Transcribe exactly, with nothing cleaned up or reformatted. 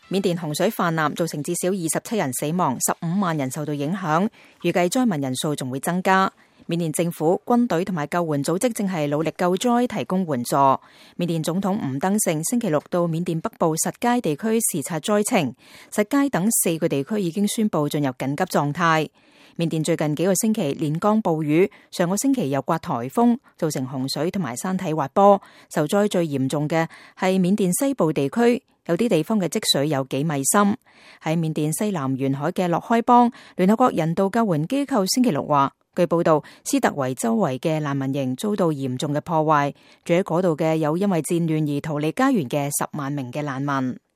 緬甸洪水泛濫，造成至少二十七人死亡，十五萬人受到影響，預計災民人數仲會增加。緬甸政府、軍隊同埋救援組織正係努力救災，提供援助。緬甸總統吳登盛星期六到緬甸北部實皆地區視察災情，實皆等四個地區已經宣布進入緊急狀態。緬甸最近幾個星期連降暴雨，上個星期又颳颱風，造成洪水同埋山體滑坡。受災最嚴重嘅係緬甸西部地區，有啲地方嘅積水有幾米深。喺緬甸西南沿海嘅洛開邦，聯合國人道救援機構星期六話，據報道，斯特維周圍嘅難民營遭到嚴重嘅破壞，住喺嗰度嘅有因為戰亂而逃離家園嘅十萬名嘅難民。